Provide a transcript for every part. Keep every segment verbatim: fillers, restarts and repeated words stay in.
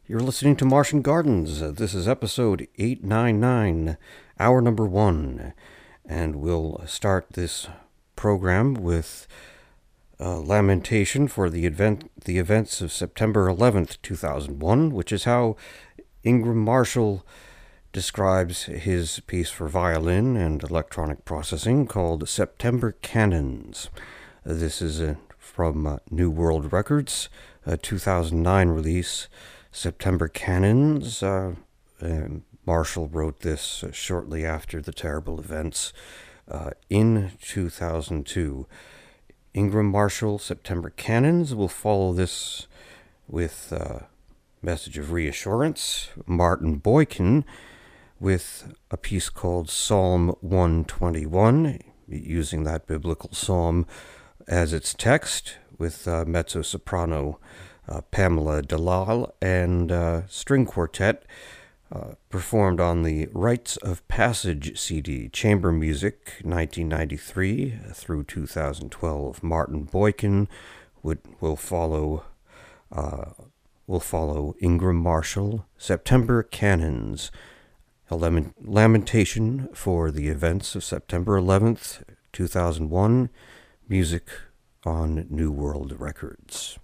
You're listening to Martian Gardens. Uh, this is episode eight ninety-nine, hour number one. And we'll start this program with a lamentation for the event, the events of September eleventh, two thousand one, which is how Ingram Marshall describes his piece for violin and electronic processing called September Cannons. Uh, this is uh, from uh, New World Records, a two thousand nine release. September Cannons. Uh, um, Marshall wrote this uh, shortly after the terrible events uh, in two thousand two. Ingram Marshall, September Cannons. Will follow this with a message of reassurance. Martin Boykin with a piece called Psalm one twenty-one, using that biblical psalm as its text, with uh, mezzo-soprano Uh, Pamela Dalal and uh, string quartet uh, performed on the Rites of Passage C D, Chamber Music, nineteen ninety-three through two thousand twelve. Martin Boykin would will follow uh, will follow Ingram Marshall, September Cannons, a lament- lamentation for the events of September eleventh, two thousand one. Music on New World Records.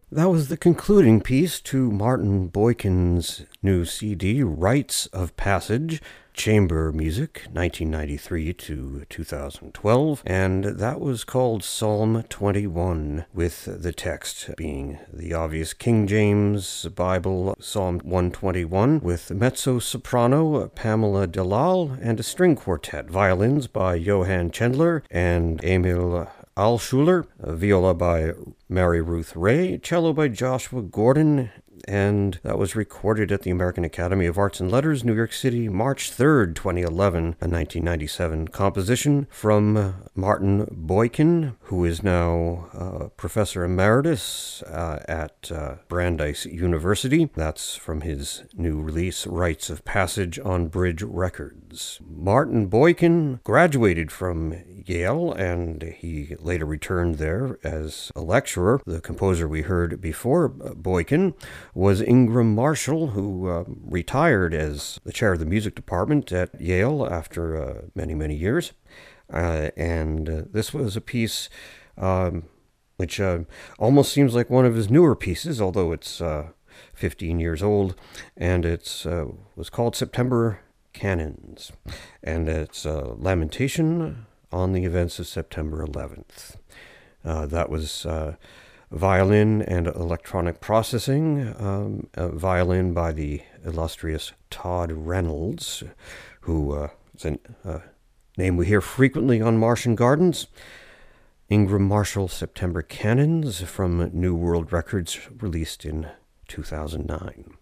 That was the concluding piece to Martin Boykin's new C D, Rites of Passage, Chamber Music, nineteen ninety-three to two thousand twelve, and that was called Psalm twenty-one, with the text being the obvious King James Bible, Psalm one twenty-one, with mezzo-soprano Pamela Delal, and a string quartet, violins by Johann Chandler and Emil Alschuler, viola by Mary Ruth Ray, cello by Joshua Gordon, and that was recorded at the American Academy of Arts and Letters, New York City, March third, twenty eleven, a nineteen ninety-seven composition from Martin Boykin, who is now uh, Professor Emeritus uh, at uh, Brandeis University. That's from his new release, Rites of Passage, on Bridge Records. Martin Boykin graduated from Yale, and he later returned there as a lecturer. The composer we heard before Boykin was Ingram Marshall, who uh, retired as the chair of the music department at Yale after uh, many, many years. Uh, and uh, this was a piece um, which uh, almost seems like one of his newer pieces, although it's uh, fifteen years old, and it uh, was called September Canons, and it's a lamentation on the events of September eleventh. Uh, that was uh, violin and electronic processing, um, a violin by the illustrious Todd Reynolds, who uh, is a uh, name we hear frequently on Martian Gardens. Ingram Marshall, September Canons, from New World Records, released in two thousand nine.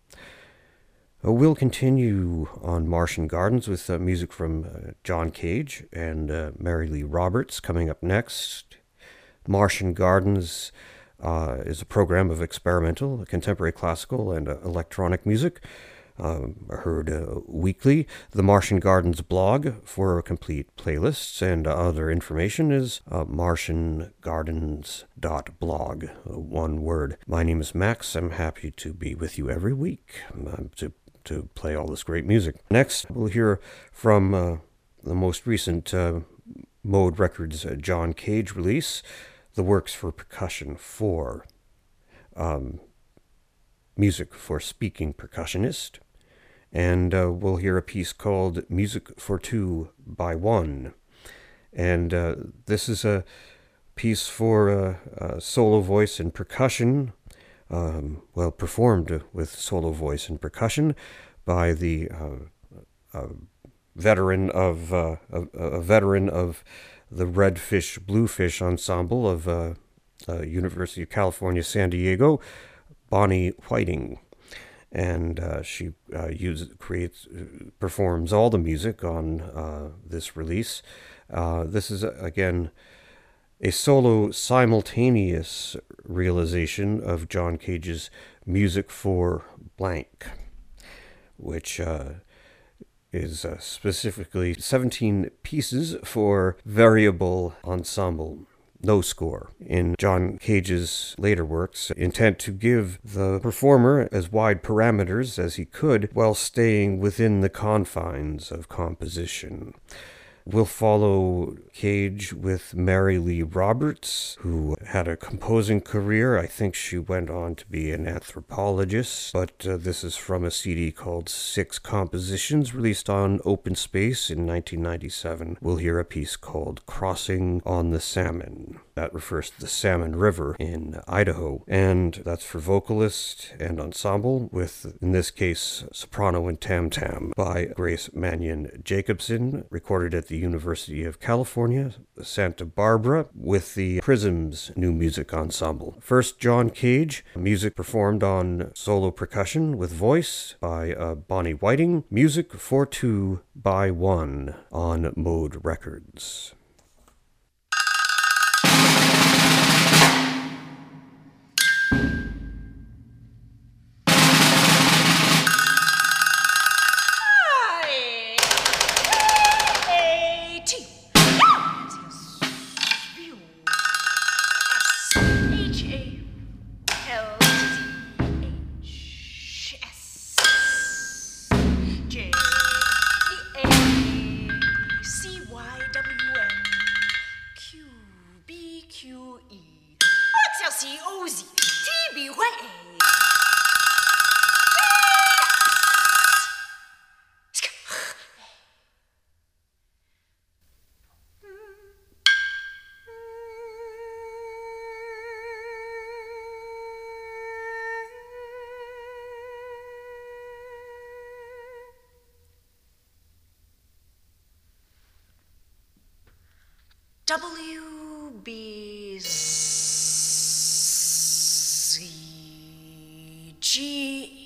Uh, we'll continue on Martian Gardens with uh, music from uh, John Cage and uh, Mary Lee Roberts coming up next. Martian Gardens uh, is a program of experimental, contemporary classical, and uh, electronic music, um, heard uh, weekly. The Martian Gardens blog for complete playlists and other information is uh, martian gardens dot blog, uh, one word. My name is Max. I'm happy to be with you every week uh, to to play all this great music. Next, we'll hear from uh, the most recent uh, Mode Records uh, John Cage release, The Works for Percussion for um, Music for Speaking Percussionist. And uh, we'll hear a piece called Music for Two by One. And uh, this is a piece for uh, uh, solo voice and percussion, Um, well, performed with solo voice and percussion by the uh, uh, veteran of uh, a, a veteran of the Redfish Bluefish Ensemble of uh, uh, University of California, San Diego, Bonnie Whiting, and uh, she uh, uses creates performs all the music on uh, this release. Uh, this is again a solo simultaneous realization of John Cage's Music for Blank, which uh, is uh, specifically seventeen pieces for variable ensemble, no score. In John Cage's later works, intent to give the performer as wide parameters as he could while staying within the confines of composition. We'll follow Cage with Mary Lee Roberts, who had a composing career. I think she went on to be an anthropologist, but uh, this is from a C D called Six Compositions, released on Open Space in nineteen ninety-seven. We'll hear a piece called Crossing on the Salmon. That refers to the Salmon River in Idaho, and that's for vocalist and ensemble with, in this case, soprano and tam-tam by Grace Mannion Jacobson, recorded at the University of California, Santa Barbara, with the Prisms New Music Ensemble. First, John Cage, music performed on solo percussion with voice by uh, Bonnie Whiting, Music for Two by One on Mode Records. W M W B Z G.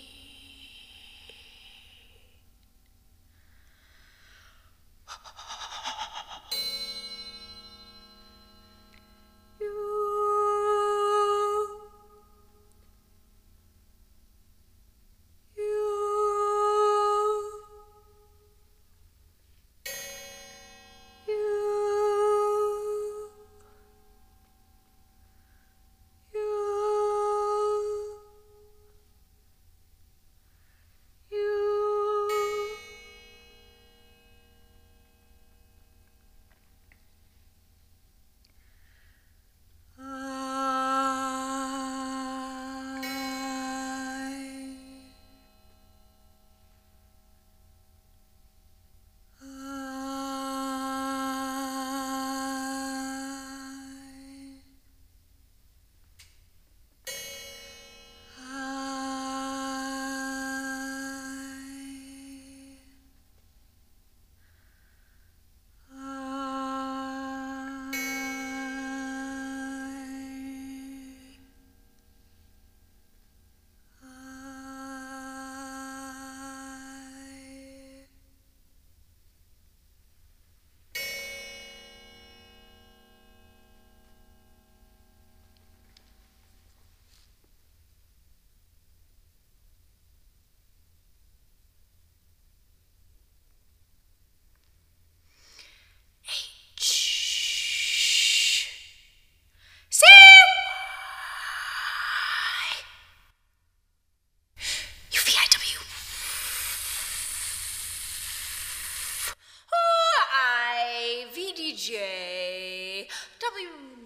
J W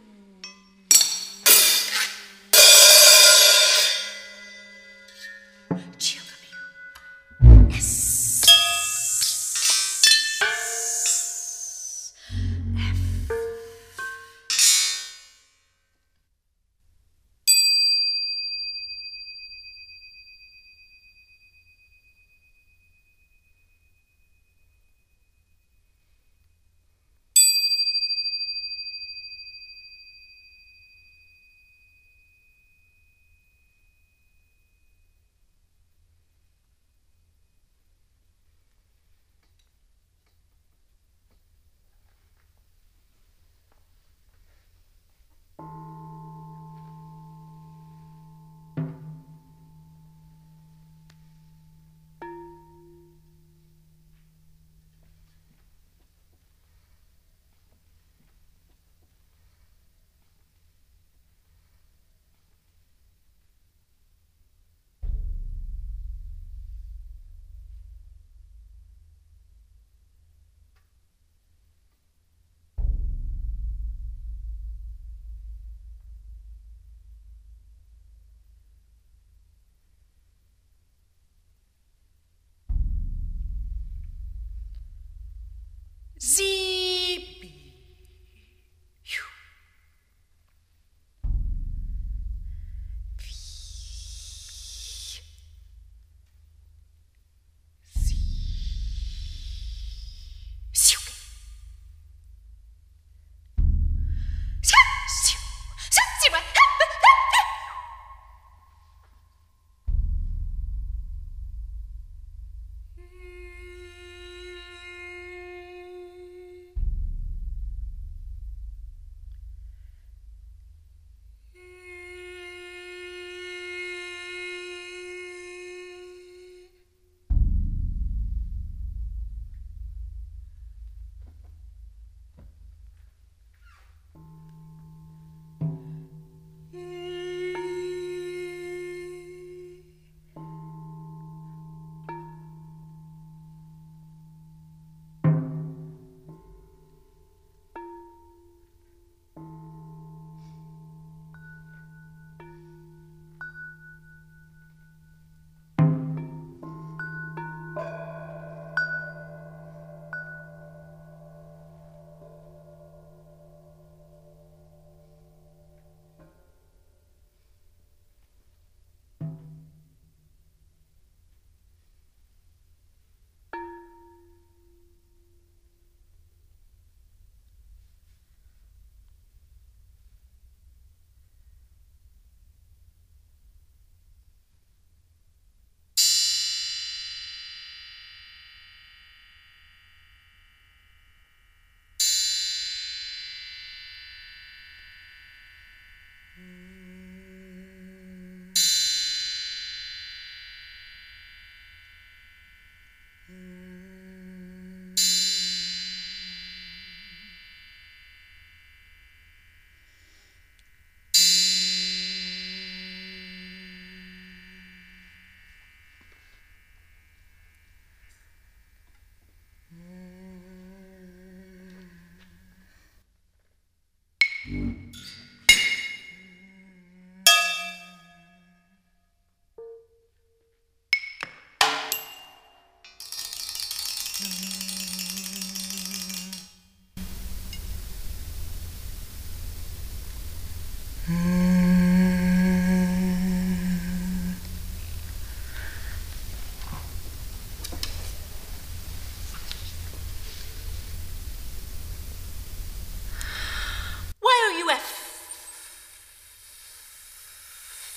G W S F. Z B U V Z Siu Siu Siu Siu Siu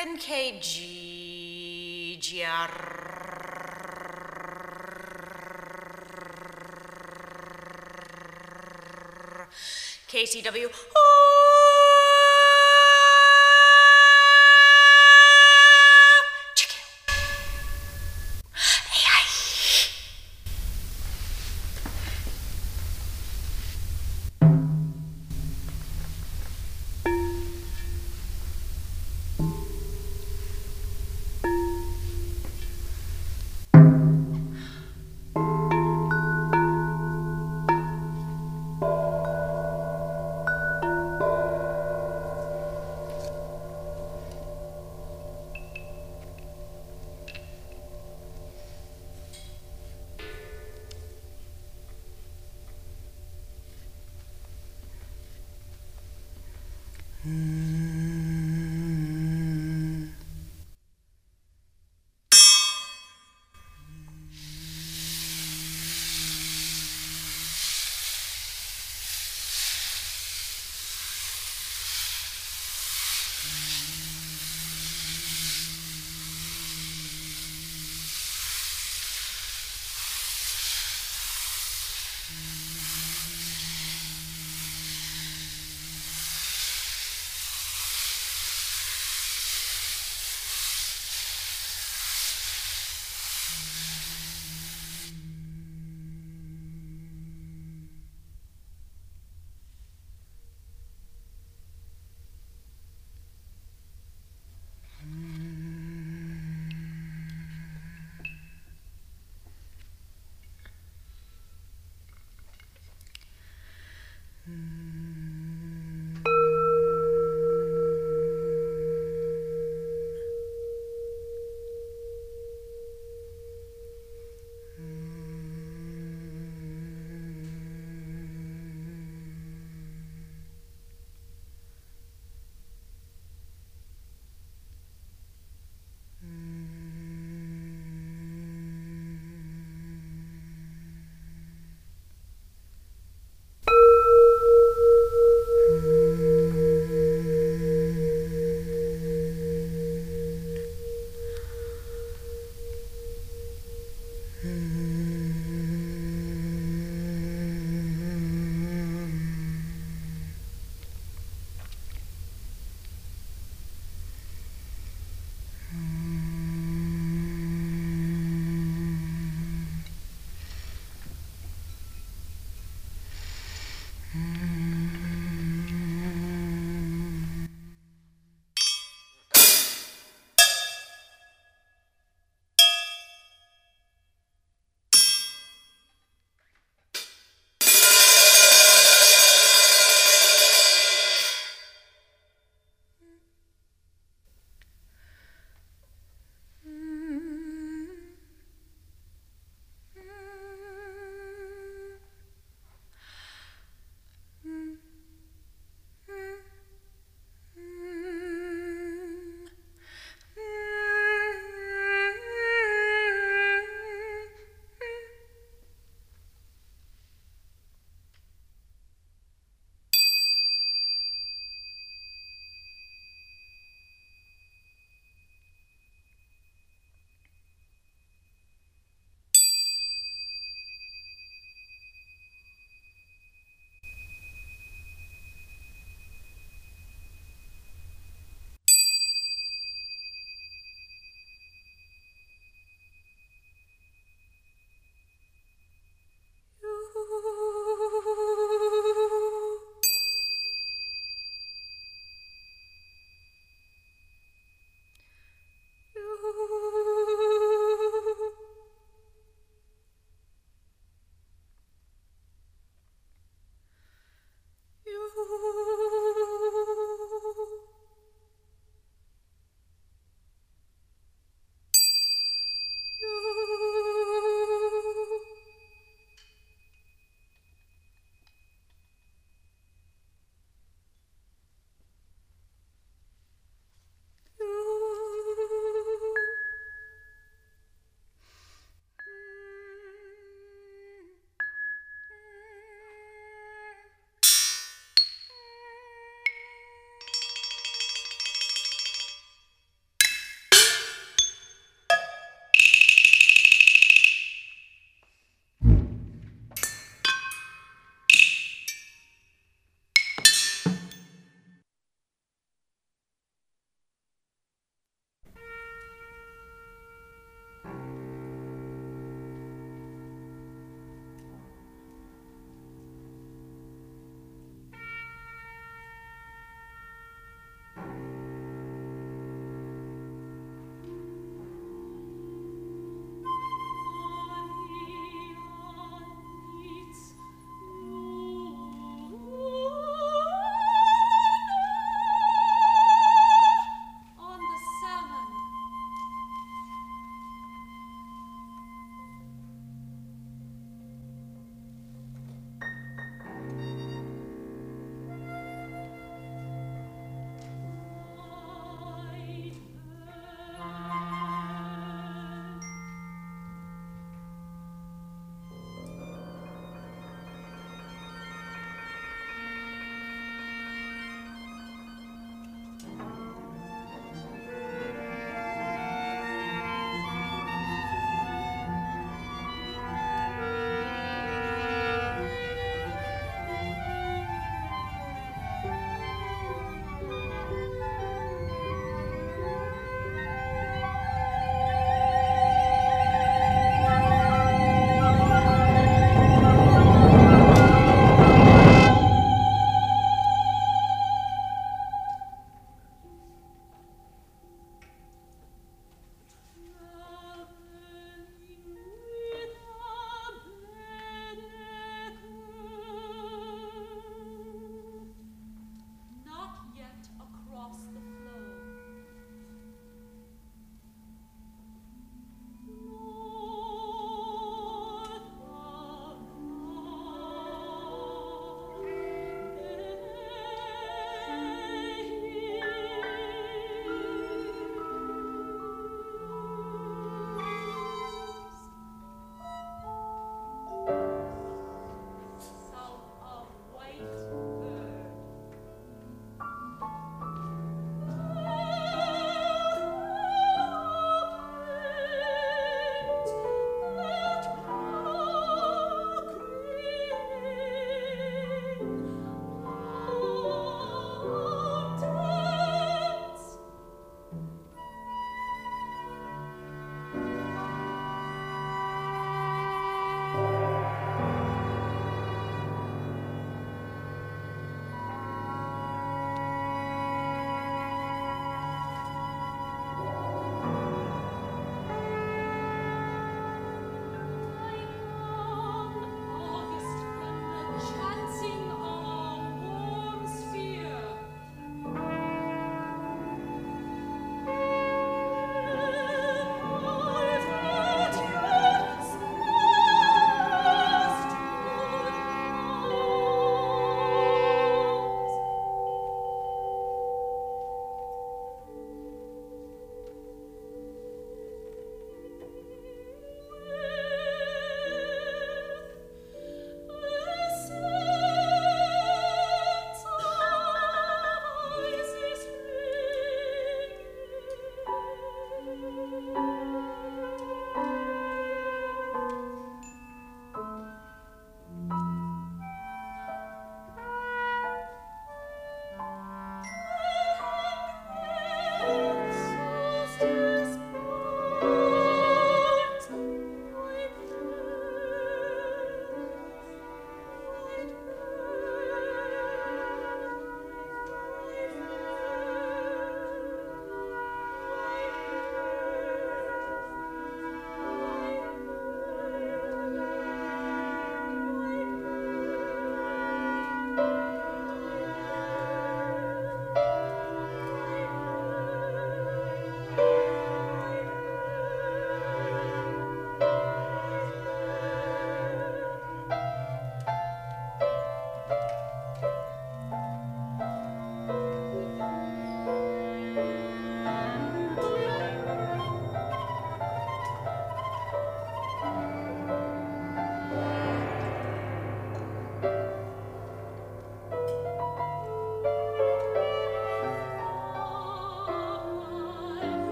N K G G R K C W.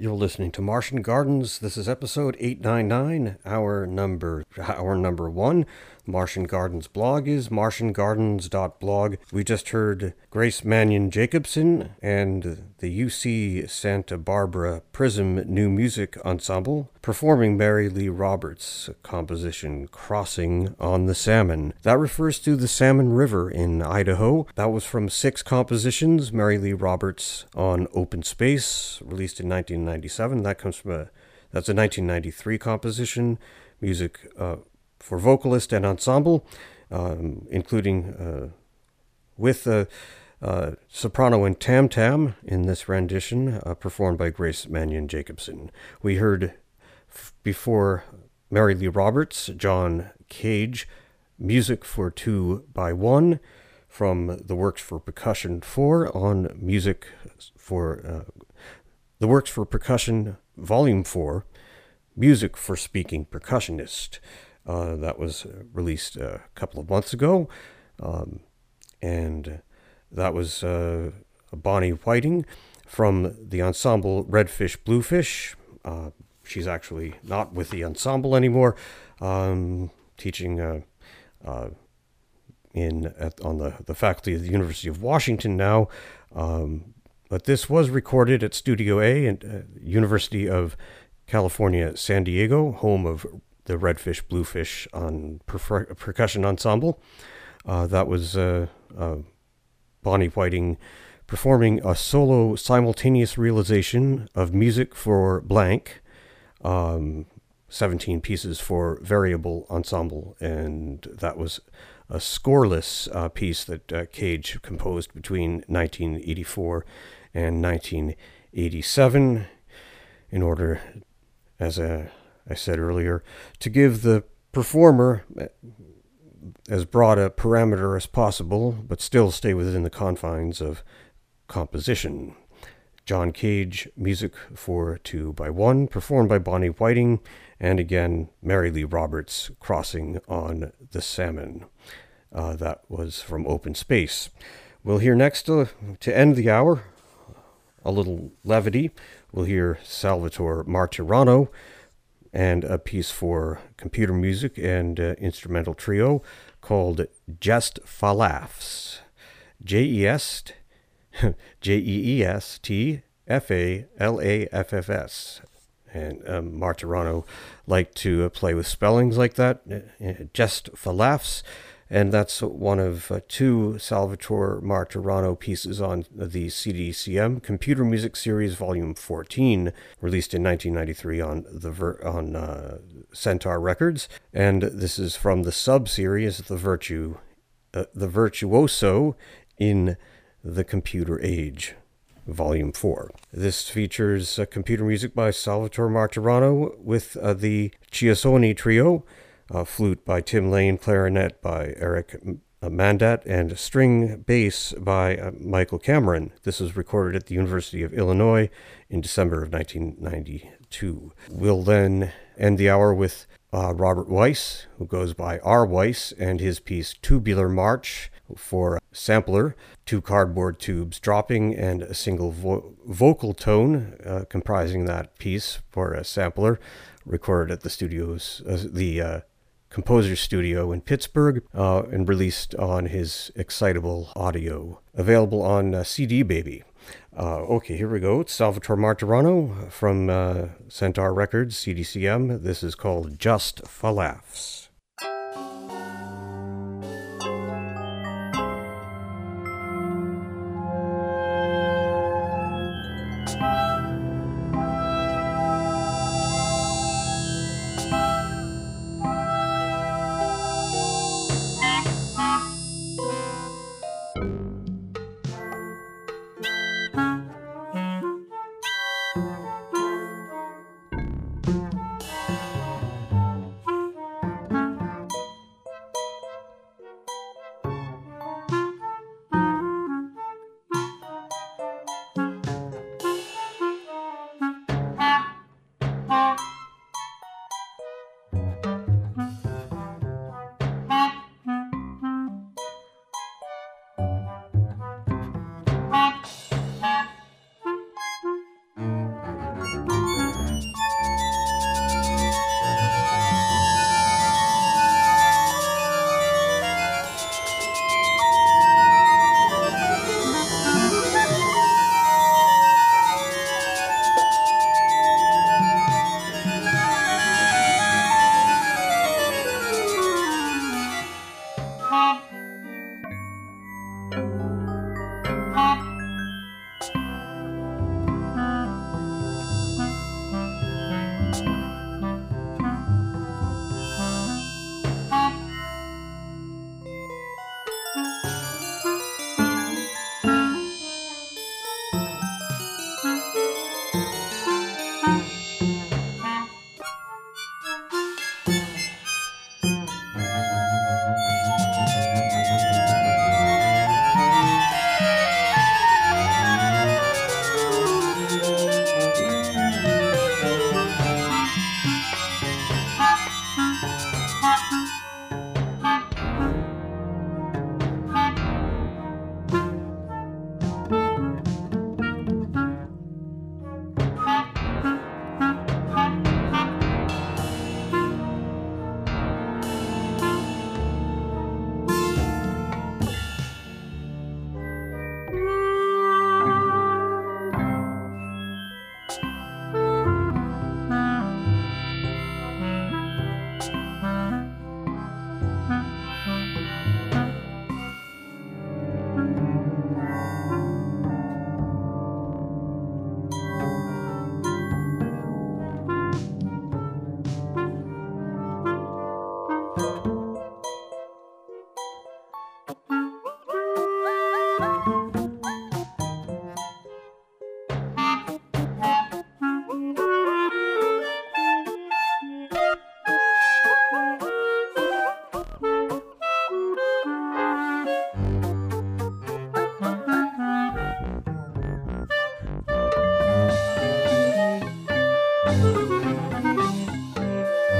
You're listening to Martian Gardens. This is episode eight ninety-nine, our number, our number one. Martian Gardens blog is martian gardens dot blog. We just heard Grace Mannion Jacobson and the U C Santa Barbara Prism New Music Ensemble performing Mary Lee Roberts' composition Crossing on the Salmon. That refers to the Salmon River in Idaho. That was from six compositions, Mary Lee Roberts on Open Space, released in nineteen ninety-seven. That comes from a, that's a nineteen ninety-three composition, music uh, for vocalist and ensemble, um, including uh, with uh, uh, soprano and tam-tam in this rendition, uh, performed by Grace Mannion Jacobson. We heard f- before Mary Lee Roberts, John Cage, Music for Two by One, from the Works for Percussion four on Music for uh, the Works for Percussion Volume four, Music for Speaking Percussionist. Uh, that was released a couple of months ago, um, and that was uh, Bonnie Whiting from the ensemble Redfish Bluefish. Uh, she's actually not with the ensemble anymore, um, teaching uh, uh, in at, on the, the faculty of the University of Washington now. Um, but this was recorded at Studio A at uh, University of California, San Diego, home of the Redfish Bluefish on per- percussion ensemble. Uh, that was uh, uh, Bonnie Whiting performing a solo simultaneous realization of music for blank, um, seventeen pieces for variable ensemble, and that was a scoreless uh, piece that uh, Cage composed between nineteen eighty-four and nineteen eighty-seven in order, as a I said earlier, to give the performer as broad a parameter as possible, but still stay within the confines of composition. John Cage, Music for Two by One, performed by Bonnie Whiting, and again, Mary Lee Roberts, Crossing on the Salmon. Uh, that was from Open Space. We'll hear next, uh, to end the hour, a little levity. We'll hear Salvatore Martirano, and a piece for computer music and uh, instrumental trio called Jest Fa Laughs. J E S J E E S T F A L A F F S. And um, Martirano liked to uh, play with spellings like that, uh, Jest Fa Laughs. And that's one of uh, two Salvatore Martirano pieces on the C D C M Computer Music Series Volume fourteen, released in nineteen ninety-three on the Ver- on uh, Centaur Records. And this is from the sub-series, The Virtue, uh, The Virtuoso in the Computer Age, Volume four. This features uh, computer music by Salvatore Martirano with uh, the Chiasoni Trio, Uh, flute by Tim Lane, clarinet by Eric Mandat, and string bass by uh, Michael Cameron. This was recorded at the University of Illinois in December of nineteen ninety-two. We'll then end the hour with uh, Robert Weiss, who goes by R. Weiss, and his piece Tubular March for sampler, two cardboard tubes dropping, and a single vo- vocal tone uh, comprising that piece for a sampler, recorded at the studios, uh, the uh, Composer Studio in Pittsburgh, uh, and released on his Excitable Audio, available on uh, C D Baby. Uh, okay, here we go. It's Salvatore Martirano from uh, Centaur Records, C D C M. This is called Just Fa Laughs.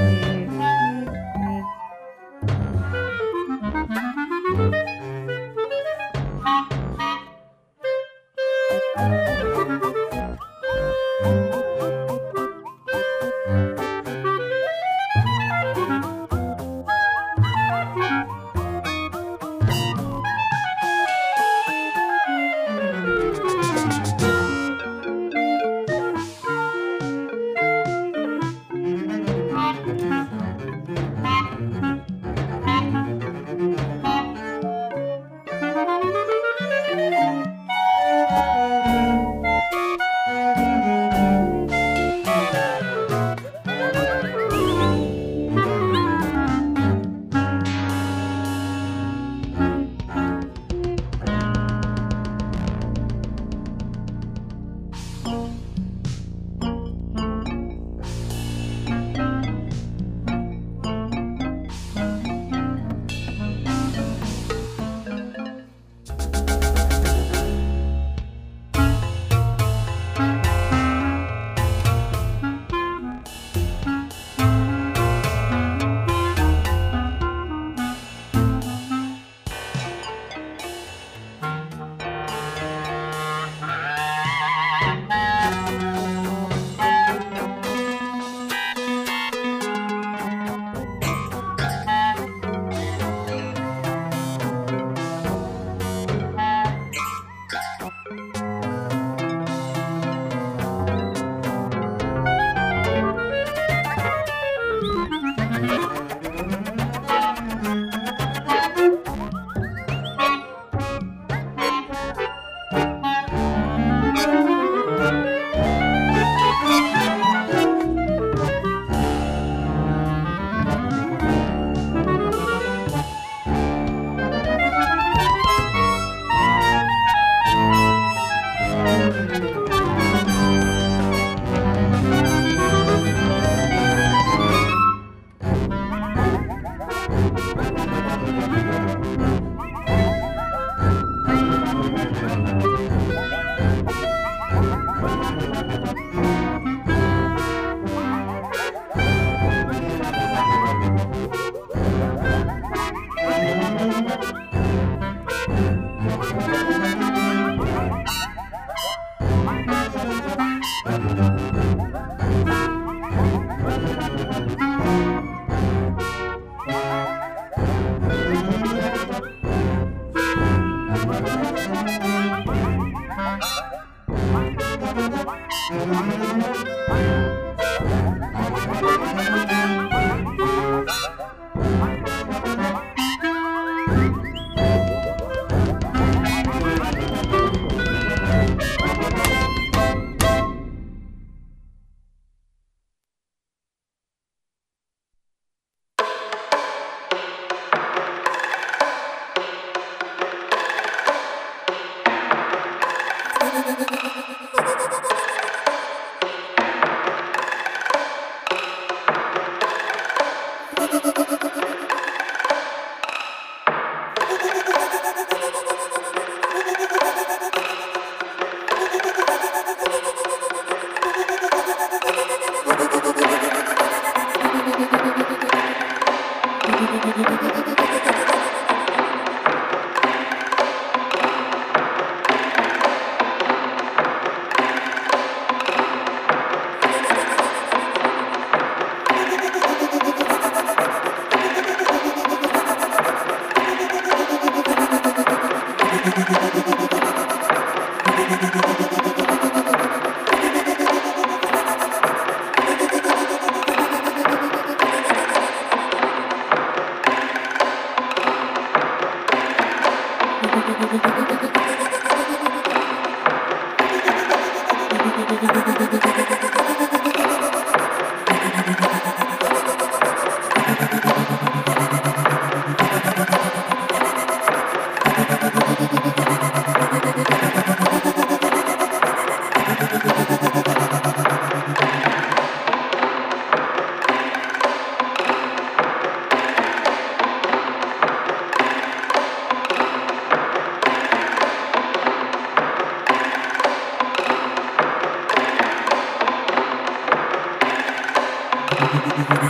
Thank you.